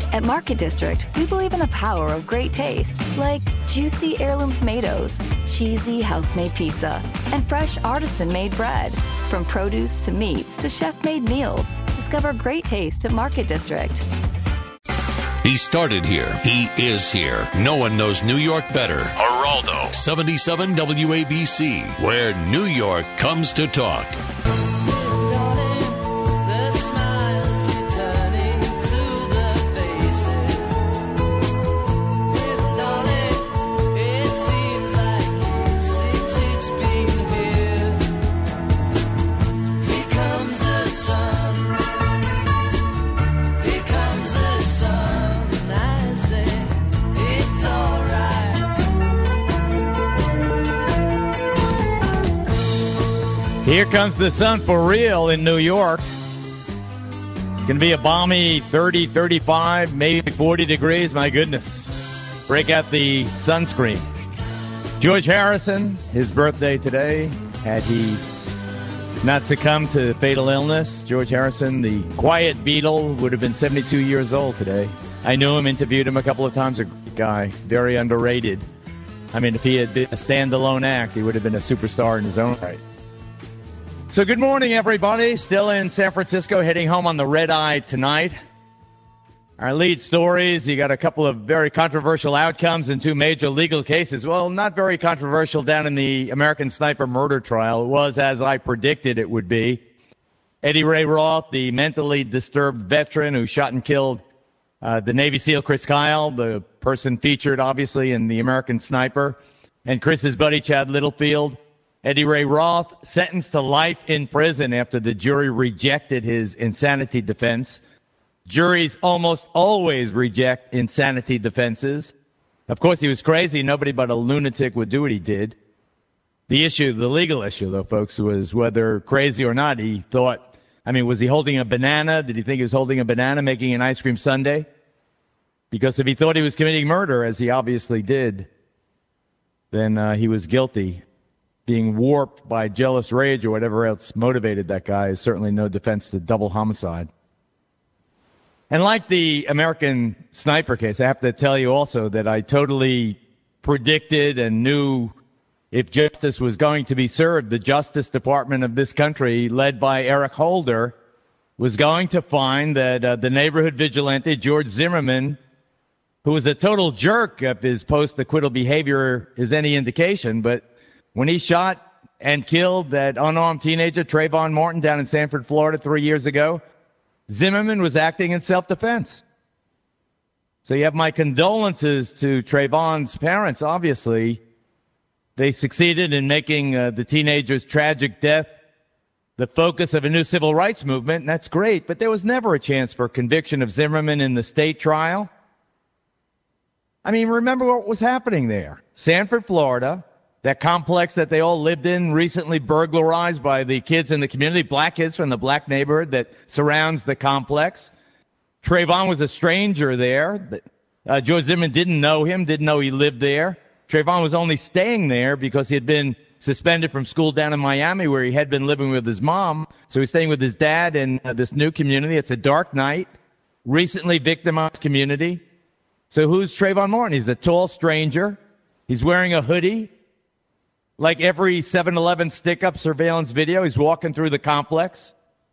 At Market District, we believe in the power of great taste, like juicy heirloom tomatoes, cheesy house-made pizza, and fresh artisan-made bread. From produce to meats to chef-made meals, discover great taste at Market District. He started here. He is here. No one knows New York better. Geraldo, 77 WABC, where New York comes to talk. Here comes the sun for real in New York. It's going to be a balmy 30, 35, maybe 40 degrees. My goodness. Break out the sunscreen. George Harrison, his birthday today. Had he not succumbed to fatal illness, George Harrison, the quiet Beatle, would have been 72 years old today. I knew him, interviewed him a couple of times. A great guy, very underrated. I mean, if he had been a standalone act, he would have been a superstar in his own right. So good morning, everybody. Still in San Francisco, heading home on the red eye tonight. Our lead stories, you got a couple of very controversial outcomes in two major legal cases. Well, not very controversial down in the American Sniper murder trial. It was as I predicted it would be. Eddie Ray Roth, the mentally disturbed veteran who shot and killed the Navy SEAL Chris Kyle, the person featured obviously in the American Sniper, and Chris's buddy Chad Littlefield. Eddie Ray Roth sentenced to life in prison after the jury rejected his insanity defense. Juries almost always reject insanity defenses. Of course, he was crazy. Nobody but a lunatic would do what he did. The issue, the legal issue, though, folks, was whether crazy or not, he thought, was he holding a banana? Did he think he was holding a banana making an ice cream sundae? Because if he thought he was committing murder, as he obviously did, then he was guilty. Being warped by jealous rage or whatever else motivated that guy is certainly no defense to double homicide. And like the American Sniper case, I have to tell you also that I totally predicted and knew if justice was going to be served, the Justice Department of this country, led by Eric Holder, was going to find that the neighborhood vigilante, George Zimmerman, who was a total jerk if his post-acquittal behavior is any indication, but when he shot and killed that unarmed teenager, Trayvon Martin, down in Sanford, Florida 3 years ago, Zimmerman was acting in self-defense. So you have my condolences to Trayvon's parents, obviously. They succeeded in making the teenager's tragic death the focus of a new civil rights movement, and that's great, but there was never a chance for conviction of Zimmerman in the state trial. Remember what was happening there. Sanford, Florida, that complex that they all lived in, recently burglarized by the kids in the community, black kids from the black neighborhood that surrounds the complex. Trayvon was a stranger there. George Zimmerman didn't know him, didn't know he lived there. Trayvon was only staying there because he had been suspended from school down in Miami where he had been living with his mom. So he's staying with his dad in this new community. It's a dark night, recently victimized community. So who's Trayvon Martin? He's a tall stranger. He's wearing a hoodie. Like every 7-Eleven stick-up surveillance video, he's walking through the complex.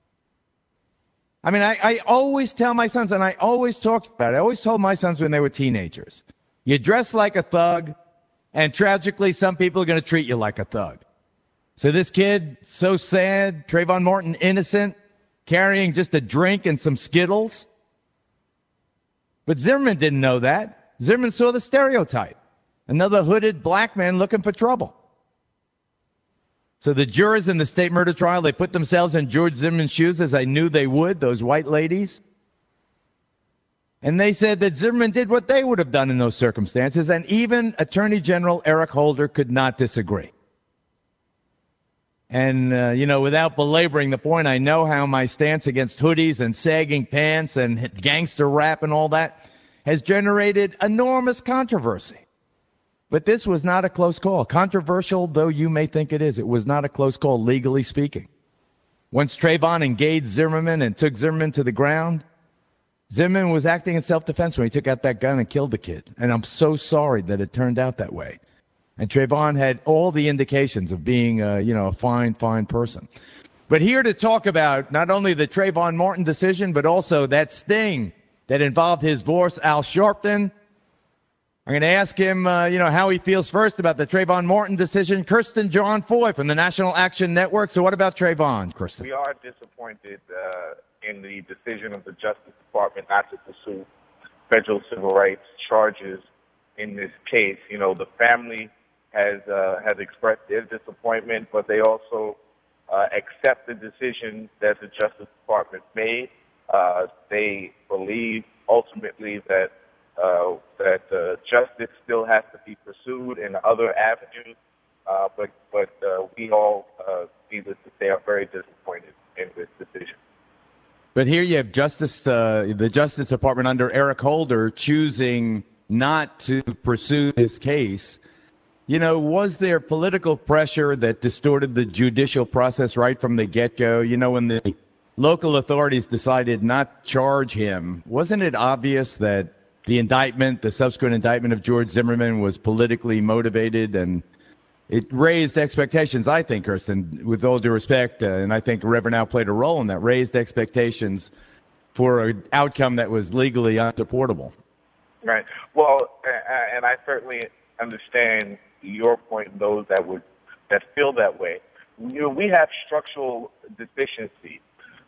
I always tell my sons, and I always talk about it, I always told my sons when they were teenagers, you dress like a thug, and tragically, some people are going to treat you like a thug. So this kid, so sad, Trayvon Martin, innocent, carrying just a drink and some Skittles. But Zimmerman didn't know that. Zimmerman saw the stereotype. Another hooded black man looking for trouble. So the jurors in the state murder trial, they put themselves in George Zimmerman's shoes, as I knew they would, those white ladies. And they said that Zimmerman did what they would have done in those circumstances, and even Attorney General Eric Holder could not disagree. And, without belaboring the point, I know how my stance against hoodies and sagging pants and gangster rap and all that has generated enormous controversy. But this was not a close call. Controversial though you may think it is, it was not a close call, legally speaking. Once Trayvon engaged Zimmerman and took Zimmerman to the ground, Zimmerman was acting in self-defense when he took out that gun and killed the kid. And I'm so sorry that it turned out that way. And Trayvon had all the indications of being, a fine person. But here to talk about not only the Trayvon Martin decision, but also that sting that involved his boss, Al Sharpton. I'm going to ask him, how he feels first about the Trayvon Martin decision. Kirsten John Foy from the National Action Network. So what about Trayvon, Kirsten? We are disappointed in the decision of the Justice Department not to pursue federal civil rights charges in this case. You know, the family has expressed their disappointment, but they also accept the decision that the Justice Department made. They believe ultimately that justice still has to be pursued in other avenues, but we all needless to say are very disappointed in this decision. But here you have the Justice Department under Eric Holder choosing not to pursue this case. You know, was there political pressure that distorted the judicial process right from the get-go? You know, when the local authorities decided not to charge him, wasn't it obvious that the subsequent indictment of George Zimmerman was politically motivated? And it raised expectations, I think, Kirsten, with all due respect, and I think Reverend Al played a role in that, raised expectations for an outcome that was legally unsupportable. Right. Well, and I certainly understand your point and those that feel that way. You know, we have structural deficiencies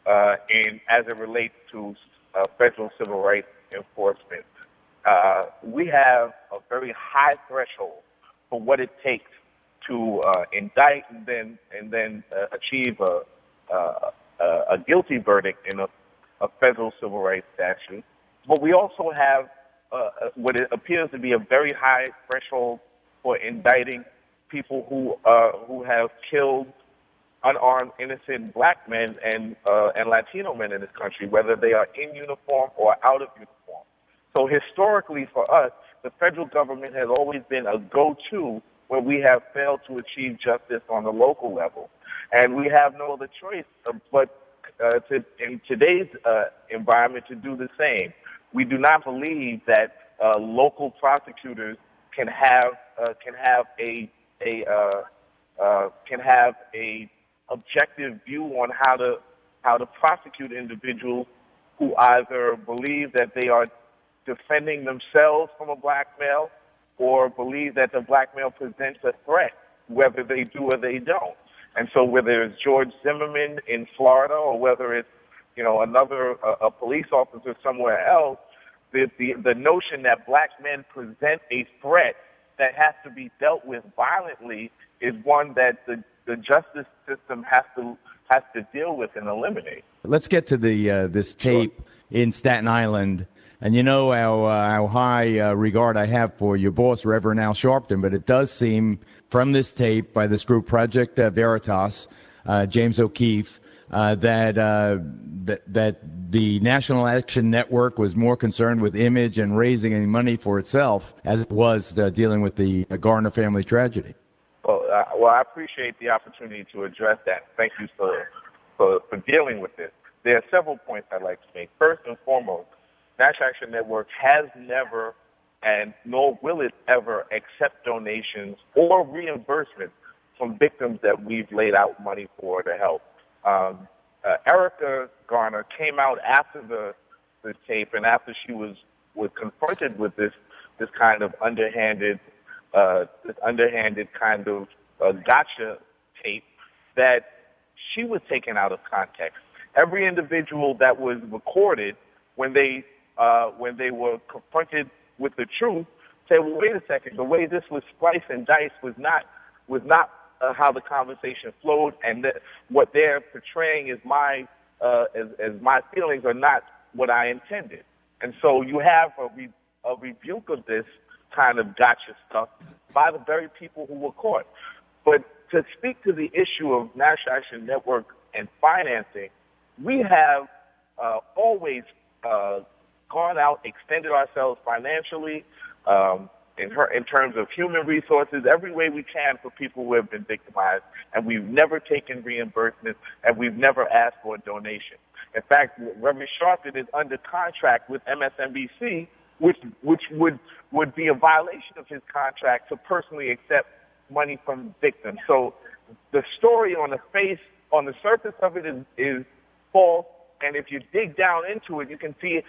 as it relates to federal civil rights enforcement. We have a very high threshold for what it takes to indict and then achieve a guilty verdict in a federal civil rights statute. But we also have what it appears to be a very high threshold for indicting people who have killed unarmed, innocent black men and Latino men in this country, whether they are in uniform or out of uniform. So historically for us, the federal government has always been a go-to when we have failed to achieve justice on the local level. And we have no other choice but in today's environment to do the same. We do not believe that local prosecutors can have a objective view on how to prosecute individuals who either believe that they are defending themselves from a black male or believe that the black male presents a threat, whether they do or they don't. And so whether it's George Zimmerman in Florida or whether it's, a police officer somewhere else, the notion that black men present a threat that has to be dealt with violently is one that the justice system has to deal with and eliminate. Let's get to this tape in Staten Island. And you know how high regard I have for your boss, Reverend Al Sharpton, but it does seem from this tape by this group, Project Veritas, James O'Keefe, that the National Action Network was more concerned with image and raising any money for itself as it was dealing with the Garner family tragedy. Well, I appreciate the opportunity to address that. Thank you for dealing with this. There are several points I'd like to make. First and foremost, National Action Network has never and nor will it ever accept donations or reimbursements from victims that we've laid out money for to help. Erica Garner came out after the tape and after she was confronted with this kind of underhanded kind of gotcha tape that she was taken out of context. Every individual that was recorded when they were confronted with the truth said, well, wait a second, the way this was spliced and diced was not how the conversation flowed, and that what they're portraying as my feelings are not what I intended. And so you have a rebuke of this kind of gotcha stuff by the very people who were caught. But to speak to the issue of National Action Network and financing, we have always gone out, extended ourselves financially, in terms of human resources, every way we can for people who have been victimized, and we've never taken reimbursement, and we've never asked for a donation. In fact, Reverend Sharpton is under contract with MSNBC, which would be a violation of his contract to personally accept money from victims. So the story on the surface of it is false, and if you dig down into it, you can see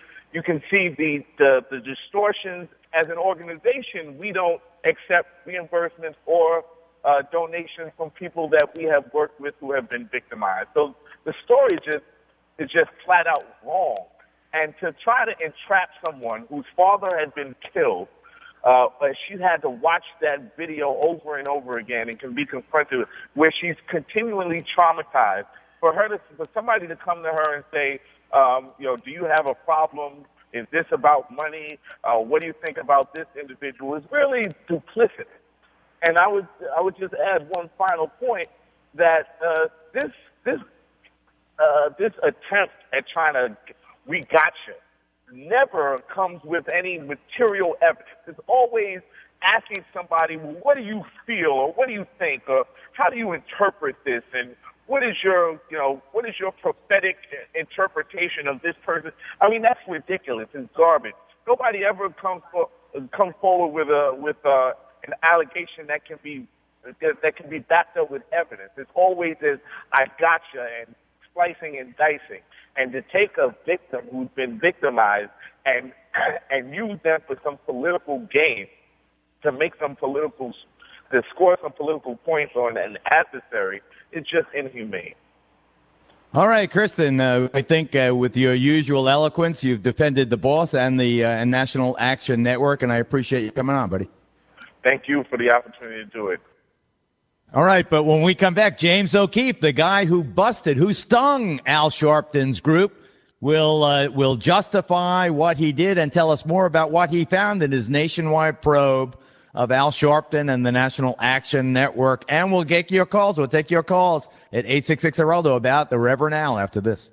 the distortions. As an organization, we don't accept reimbursements or donations from people that we have worked with who have been victimized. So the story is just flat out wrong. And to try to entrap someone whose father had been killed, she had to watch that video over and over again and can be confronted with, where she's continually traumatized. For somebody to come to her and say, do you have a problem? Is this about money? What do you think about this individual? Is really duplicitous. And I would just add one final point that this attempt at trying to re-gotcha never comes with any material evidence. It's always asking somebody, well, what do you feel, or what do you think, or how do you interpret this, and what is your prophetic interpretation of this person? I mean, that's ridiculous. It's garbage. Nobody ever comes forward with an allegation that can be backed up with evidence. It's always this I gotcha and slicing and dicing. And to take a victim who's been victimized and use them for some political gain, to score some political points on an adversary, is just inhumane. All right, Kristen, I think with your usual eloquence, you've defended the boss and the National Action Network, and I appreciate you coming on, buddy. Thank you for the opportunity to do it. All right, but when we come back, James O'Keefe, the guy who stung Al Sharpton's group, will justify what he did and tell us more about what he found in his nationwide probe of Al Sharpton and the National Action Network. And we'll get your calls. We'll take your calls at 866-HERALDO about the Reverend Al after this.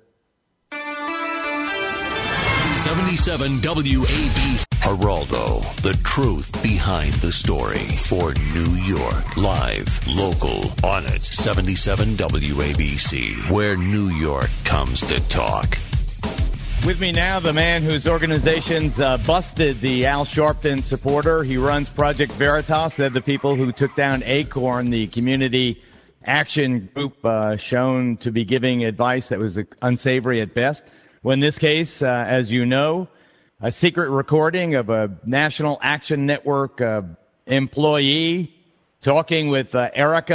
77 WABC. Geraldo, the truth behind the story. For New York, live, local, on it. 77 WABC, where New York comes to talk. With me now, the man whose organizations busted the Al Sharpton supporter. He runs Project Veritas. They're the people who took down Acorn, the community action group shown to be giving advice that was unsavory at best. Well, in this case, as you know, a secret recording of a National Action Network employee talking with Eric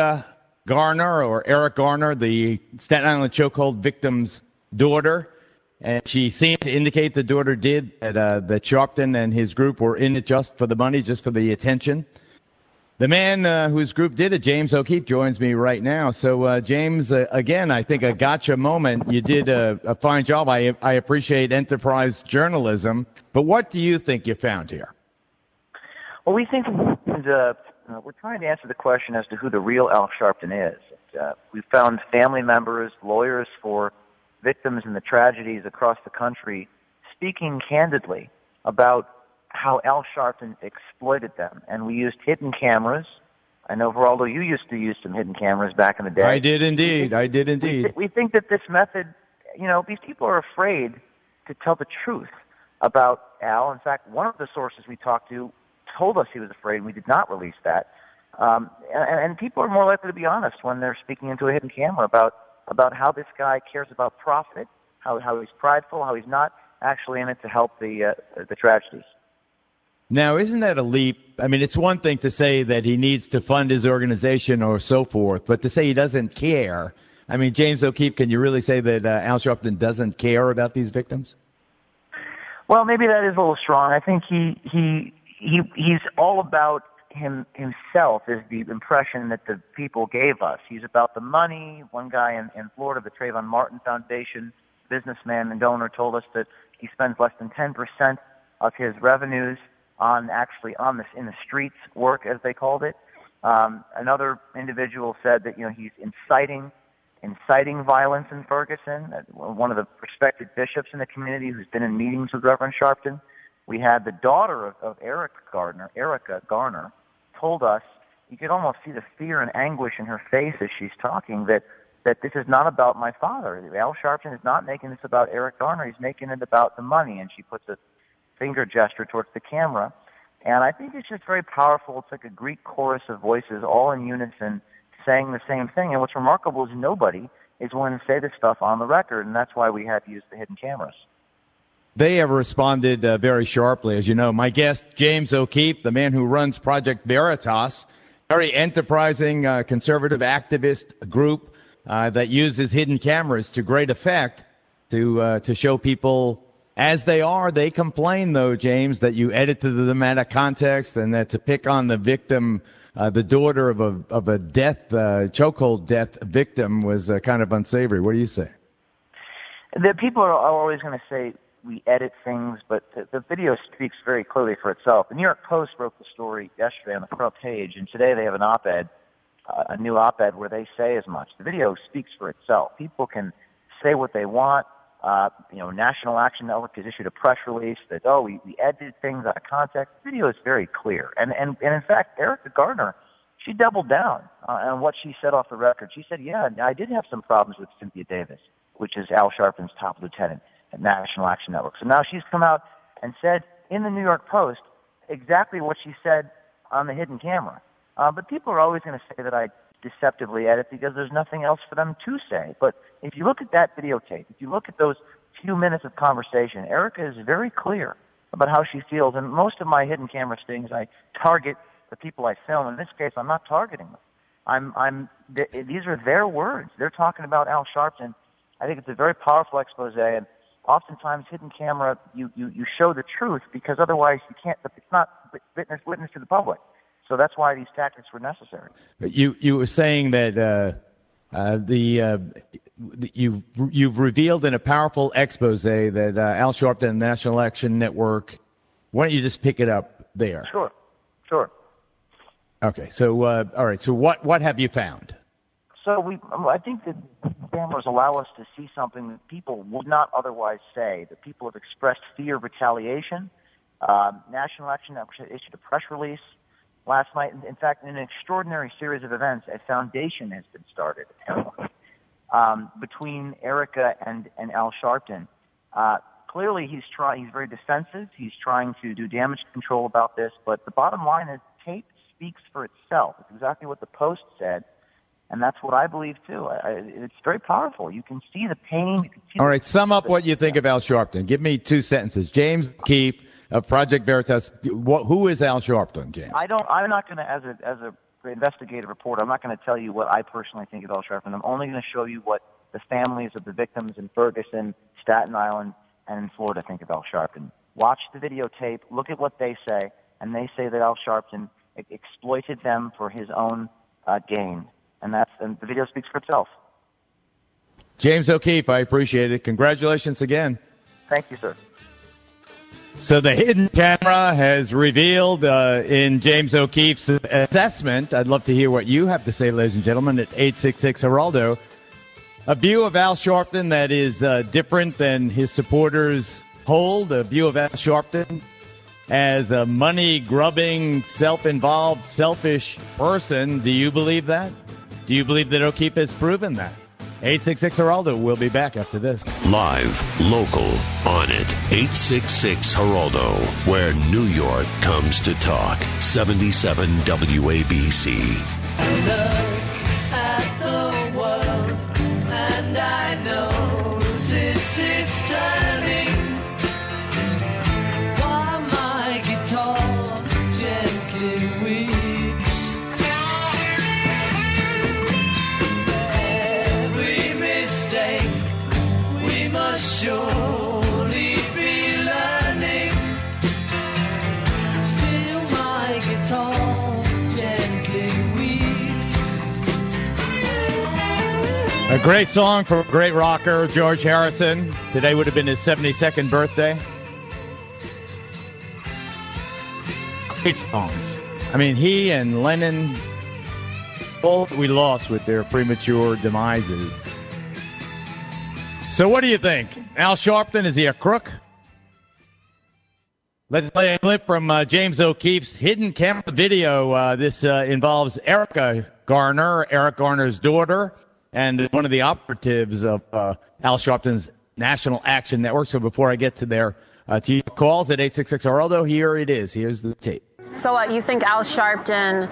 Garner, the Staten Island chokehold victim's daughter. And she seemed to indicate the daughter did that Sharpton and his group were in it just for the money, just for the attention. The man whose group did it, James O'Keefe, joins me right now. So, James, again, I think a gotcha moment. You did a fine job. I appreciate enterprise journalism. But what do you think you found here? Well, we think we're trying to answer the question as to who the real Al Sharpton is. We found family members, lawyers for victims in the tragedies across the country speaking candidly about how Al Sharpton exploited them. And we used hidden cameras. I know, Geraldo, you used to use some hidden cameras back in the day. I did indeed. We think that this method, these people are afraid to tell the truth about Al. In fact, one of the sources we talked to told us he was afraid, and we did not release that. And people are more likely to be honest when they're speaking into a hidden camera about how this guy cares about profit, how he's prideful, how he's not actually in it to help the tragedies. Now, isn't that a leap? I mean, it's one thing to say that he needs to fund his organization or so forth, but to say he doesn't care. I mean, James O'Keefe, can you really say that Al Sharpton doesn't care about these victims? Well, maybe that is a little strong. I think he's all about himself is the impression that the people gave us. He's about the money. One guy in Florida, the Trayvon Martin Foundation businessman and donor, told us that he spends less than 10% of his revenues on this in the streets work, as they called it. Another individual said that he's inciting violence in Ferguson. One of the respected bishops in the community who's been in meetings with Reverend Sharpton. We had the daughter of Erica Garner, told us, you could almost see the fear and anguish in her face as she's talking, that that this is not about my father. Al Sharpton is not making this about Eric Garner. He's making it about the money. And she puts a finger gesture towards the camera. And I think it's just very powerful. It's like a Greek chorus of voices all in unison saying the same thing. And what's remarkable is nobody is willing to say this stuff on the record, and that's why we had to use the hidden cameras. They have responded very sharply, as you know. My guest, James O'Keefe, the man who runs Project Veritas, very enterprising conservative activist group that uses hidden cameras to great effect to show people as they are. They complain, though, James, that you edit them out of context and that to pick on the victim, the daughter of a chokehold death victim, was kind of unsavory. What do you say? The people are always going to say we edit things, but the video speaks very clearly for itself. The New York Post wrote the story yesterday on the front page, and today they have an op-ed, a new op-ed where they say as much. The video speaks for itself. People can say what they want. National Action Network has issued a press release that, we edited things out of context. The video is very clear. And in fact, Erica Garner, she doubled down on what she said off the record. She said, yeah, I did have some problems with Cynthia Davis, which is Al Sharpton's top lieutenant at National Action Network. So now she's come out and said in the New York Post exactly what she said on the hidden camera. But people are always going to say that I deceptively edit because there's nothing else for them to say. But if you look at that videotape, if you look at those few minutes of conversation, Erica is very clear about how she feels. And most of my hidden camera stings, I target the people I film. In this case, I'm not targeting them. These are their words. They're talking about Al Sharpton. I think it's a very powerful expose, and oftentimes hidden camera, you show the truth because otherwise you can't. It's not witness to the public. So that's why these tactics were necessary. You were saying that you've revealed in a powerful expose that Al Sharpton and the National Action Network. Why don't you just pick it up there? Sure. Okay. So all right. So what have you found? So I think that cameras allow us to see something that people would not otherwise say. That people have expressed fear of retaliation. National Action Network issued a press release last night. In fact, in an extraordinary series of events, a foundation has been started between Erica and Al Sharpton. Clearly, he's very defensive. He's trying to do damage control about this. But the bottom line is, tape speaks for itself. It's exactly what the Post said, and that's what I believe too. It's very powerful. You can see the pain. All right, sum up what you think of Al Sharpton. Give me 2 sentences. James O'Keefe of Project Veritas. Who is Al Sharpton, James? I'm not going to, as a investigative reporter, I'm not going to tell you what I personally think of Al Sharpton. I'm only going to show you what the families of the victims in Ferguson, Staten Island, and in Florida think of Al Sharpton. Watch the videotape. Look at what they say, and they say that Al Sharpton exploited them for his own gain, and the video speaks for itself. James O'Keefe, I appreciate it. Congratulations again. Thank you, sir. So the hidden camera has revealed in James O'Keefe's assessment, I'd love to hear what you have to say, ladies and gentlemen, at 866-HERALDO, a view of Al Sharpton that is different than his supporters hold, a view of Al Sharpton as a money-grubbing, self-involved, selfish person. Do you believe that? Do you believe that O'Keefe has proven that? 866-HERALDO. We'll be back after this. Live, local, on it. 866-HERALDO, where New York comes to talk. 77 WABC. Look at the world, and I notice it's turning. While my guitar gently weeps. Every mistake we must surely be learning. Still my guitar gently weeps. A great song from a great rocker, George Harrison. Today would have been his 72nd birthday. Great songs. I mean, he and Lennon, both we lost with their premature demises. So what do you think? Al Sharpton, is he a crook? Let's play a clip from James O'Keefe's hidden camera video. This involves Erica Garner, Eric Garner's daughter, and one of the operatives of Al Sharpton's National Action Network. So before I get to their calls at 866-HERALDO, here it is. Here's the tape. So what, you think Al Sharpton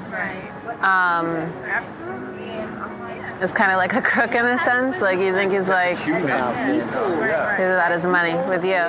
is kind of like a crook in a sense? Like, you think he's like, he's about his money with you?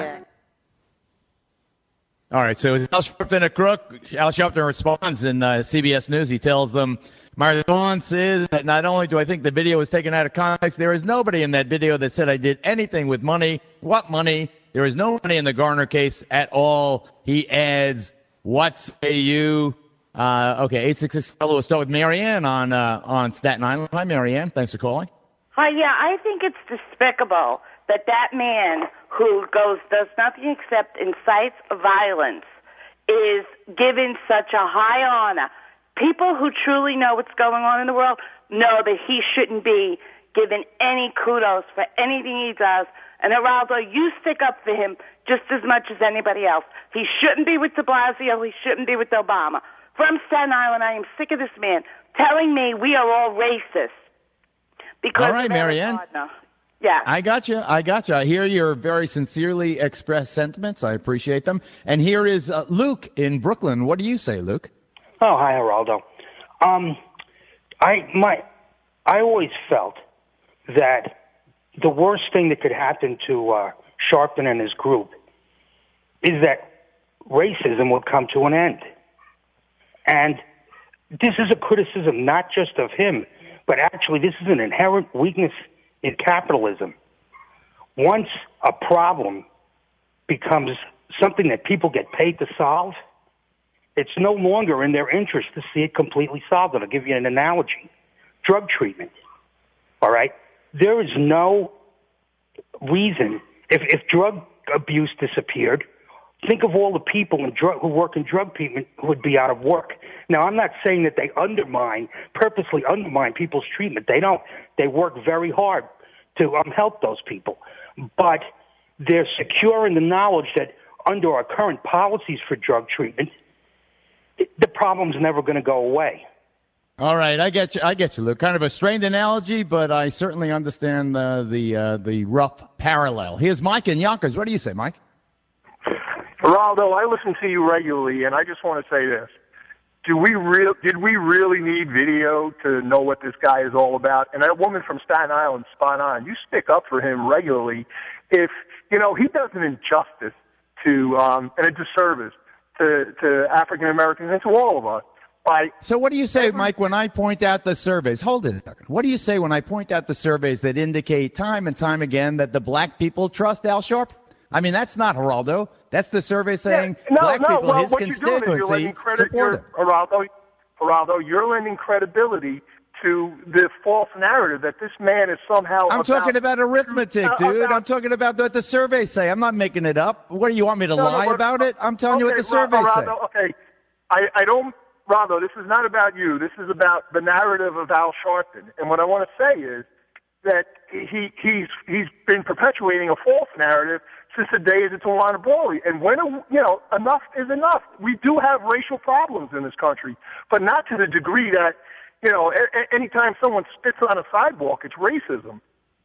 All right, so is Al Sharpton a crook? Al Sharpton responds in CBS News. He tells them, my response is that not only do I think the video was taken out of context, there is nobody in that video that said I did anything with money. What money? There is no money in the Garner case at all. He adds, what say you? Okay, 866. We'll start with Marianne on Staten Island. Hi, Marianne. Thanks for calling. Hi, yeah, I think it's despicable that man who does nothing except incites violence is given such a high honor. People who truly know what's going on in the world know that he shouldn't be given any kudos for anything he does. And Geraldo, you stick up for him just as much as anybody else. He shouldn't be with de Blasio. He shouldn't be with Obama. From Staten Island, I am sick of this man telling me we are all racist. Because all right, Marianne. Yeah. I got you. I hear your very sincerely expressed sentiments. I appreciate them. And here is Luke in Brooklyn. What do you say, Luke? Oh, hi, Geraldo. I always felt that the worst thing that could happen to Sharpton and his group is that racism would come to an end. And this is a criticism not just of him, but actually this is an inherent weakness in capitalism. Once a problem becomes something that people get paid to solve, it's no longer in their interest to see it completely solved. And I'll give you an analogy. Drug treatment. All right? There is no reason, if drug abuse disappeared, think of all the people who work in drug treatment who would be out of work. Now, I'm not saying that they purposely undermine people's treatment. They don't. They work very hard to help those people. But they're secure in the knowledge that under our current policies for drug treatment, the problem's never going to go away. All right, I get you, Luke. Kind of a strained analogy, but I certainly understand the rough parallel. Here's Mike in Yonkers. What do you say, Mike? Geraldo, I listen to you regularly, and I just want to say this. Did we really need video to know what this guy is all about? And that woman from Staten Island, spot on. You stick up for him regularly. If, he does an injustice to, and a disservice to African Americans and to all of us. So what do you say, Mike, when I point out the surveys? Hold it a second. What do you say when I point out the surveys that indicate time and time again that the black people trust Al Sharpton? I mean, that's not Geraldo. That's the survey saying black people, his constituency, support him. Geraldo, you're lending credibility to the false narrative that this man is somehow talking about arithmetic, dude. I'm talking about what the surveys say. I'm not making it up. What do you want me to lie about it? I'm telling you what the surveys say. Okay, I don't... Geraldo, this is not about you. This is about the narrative of Al Sharpton. And what I want to say is that he's been perpetuating a false narrative since the days of Tawana Brawley. And when, enough is enough. We do have racial problems in this country, but not to the degree that, anytime someone spits on a sidewalk, it's racism.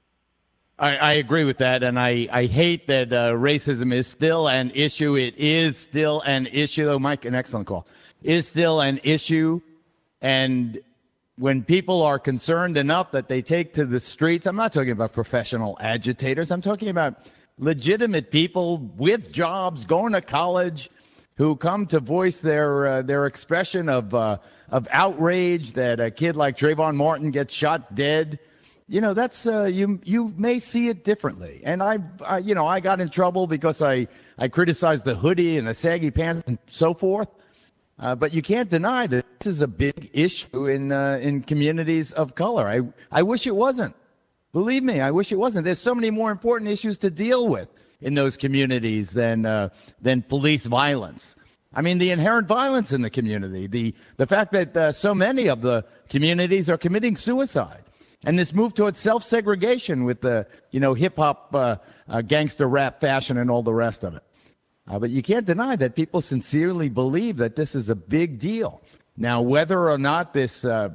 I agree with that, and I hate that racism is still an issue. It is still an issue. Oh, Mike, an excellent call. Is still an issue, and when people are concerned enough that they take to the streets, I'm not talking about professional agitators. I'm talking about legitimate people with jobs, going to college, who come to voice their expression of outrage that a kid like Trayvon Martin gets shot dead. That's you may see it differently. And I got in trouble because I criticized the hoodie and the saggy pants and so forth. But you can't deny that this is a big issue in communities of color. I wish it wasn't. Believe me, I wish it wasn't. There's so many more important issues to deal with in those communities than police violence. I mean, the inherent violence in the community, the fact that so many of the communities are committing suicide, and this move towards self-segregation with the hip-hop gangster rap fashion and all the rest of it. But you can't deny that people sincerely believe that this is a big deal. Now, whether or not this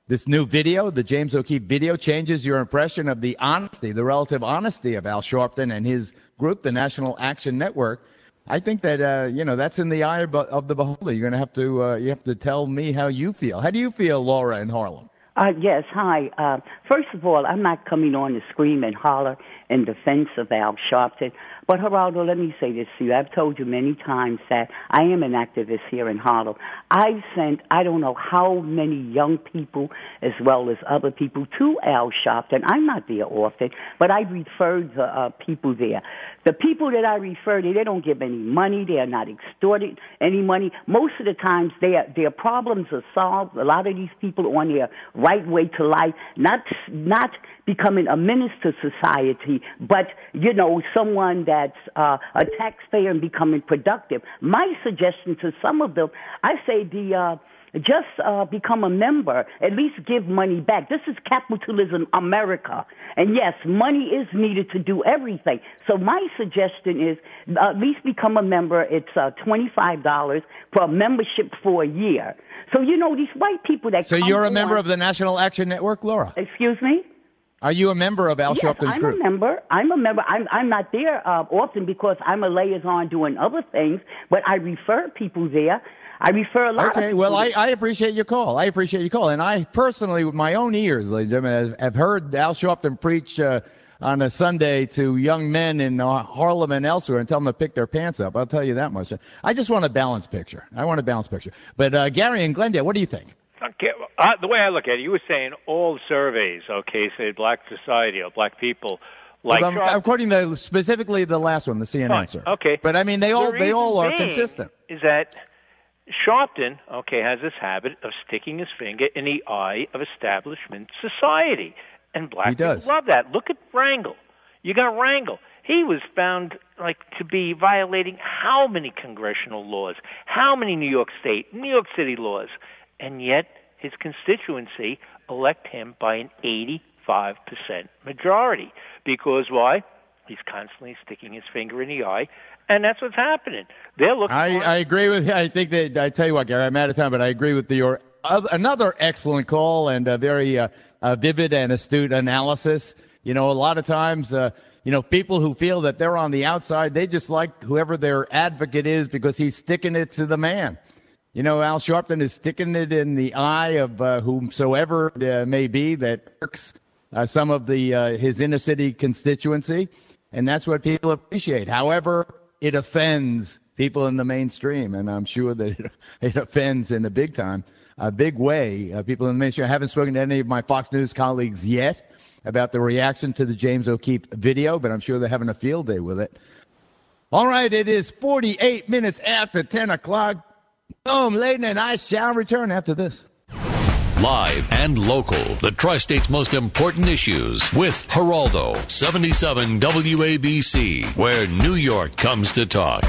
This new video, the James O'Keefe video, changes your impression of the honesty, the relative honesty of Al Sharpton and his group, the National Action Network. I think that, that's in the eye of the beholder. You're going to you have to tell me how you feel. How do you feel, Laura, in Harlem? Yes, hi. First of all, I'm not coming on to scream and holler in defense of Al Sharpton. But, Geraldo, let me say this to you. I've told you many times that I am an activist here in Harlem. I've sent I don't know how many young people as well as other people to Al Sharpton. I'm not there often, but I referred the people there. The people that I refer to, they don't give any money. They are not extorted any money. Most of the times their problems are solved. A lot of these people are on their right way to life, not becoming a menace to society, but, someone that's a taxpayer and becoming productive. My suggestion to some of them, I say just become a member, at least give money back. This is capitalism America. And yes, money is needed to do everything. So my suggestion is at least become a member. It's $25 for a membership for a year. So, these white people that So you're a member of the National Action Network, Laura? Excuse me? Are you a member of Al Sharpton's group? I'm a member. I'm not there often because I'm a liaison doing other things, but I refer people there. I refer a lot of people. Okay, well, I appreciate your call. And I personally, with my own ears, ladies and gentlemen, have heard Al Sharpton preach on a Sunday to young men in Harlem and elsewhere and tell them to pick their pants up. I'll tell you that much. I just want a balanced picture. But Gary and Glendale, what do you think? Okay, the way I look at it, you were saying all surveys, say black society or black people, like I'm quoting specifically the last one, the CNN survey. Okay, but I mean they all are consistent. Is that Sharpton, has this habit of sticking his finger in the eye of establishment society, and black people love that. Look at Rangel. You got Rangel. He was found to be violating how many congressional laws, how many New York State, New York City laws. And yet his constituency elect him by an 85% majority. Because why? He's constantly sticking his finger in the eye, and that's what's happening. They're looking. I agree with you. I think that I tell you what, Gary, I'm out of time, but I agree with your another excellent call and a very vivid and astute analysis. A lot of times, people who feel that they're on the outside, they just like whoever their advocate is because he's sticking it to the man. Al Sharpton is sticking it in the eye of whomsoever it may be that irks some of his inner city constituency, and that's what people appreciate. However, it offends people in the mainstream, and I'm sure that it offends in a big way, people in the mainstream. I haven't spoken to any of my Fox News colleagues yet about the reaction to the James O'Keefe video, but I'm sure they're having a field day with it. All right, it is 48 minutes after 10 o'clock. Boom, Layden and I shall return after this. Live and local, the Tri-State's most important issues with Geraldo, 77 WABC, where New York comes to talk.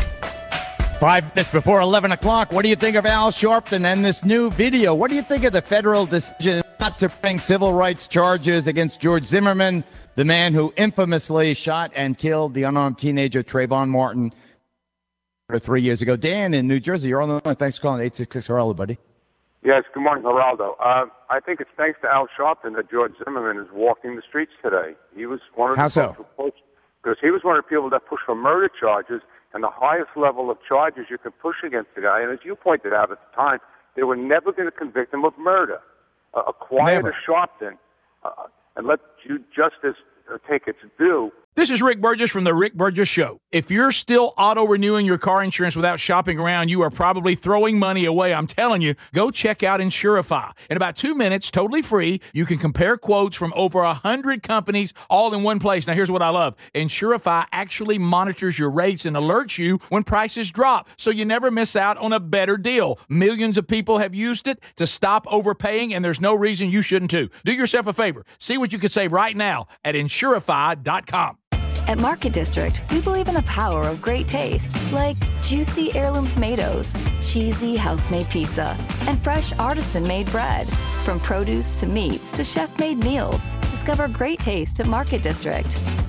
5 minutes before 11 o'clock, what do you think of Al Sharpton and this new video? What do you think of the federal decision not to bring civil rights charges against George Zimmerman, the man who infamously shot and killed the unarmed teenager Trayvon Martin 3 years ago? Dan in New Jersey, you're on the line. Thanks for calling 866 Geraldo, buddy. Yes, good morning, Geraldo. I think it's thanks to Al Sharpton that George Zimmerman is walking the streets today. He was one of the How so? Because he was one of the people that pushed for murder charges and the highest level of charges you could push against the guy. And as you pointed out at the time, they were never going to convict him of murder. Acquire the Sharpton and let justice take its due. This is Rick Burgess from The Rick Burgess Show. If you're still auto-renewing your car insurance without shopping around, you are probably throwing money away. I'm telling you, go check out Insurify. In about 2 minutes, totally free, you can compare quotes from over 100 companies all in one place. Now, here's what I love. Insurify actually monitors your rates and alerts you when prices drop, so you never miss out on a better deal. Millions of people have used it to stop overpaying, and there's no reason you shouldn't too. Do yourself a favor. See what you can save right now at Insurify.com. At Market District, we believe in the power of great taste, like juicy heirloom tomatoes, cheesy house-made pizza, and fresh artisan-made bread. From produce to meats to chef-made meals, discover great taste at Market District.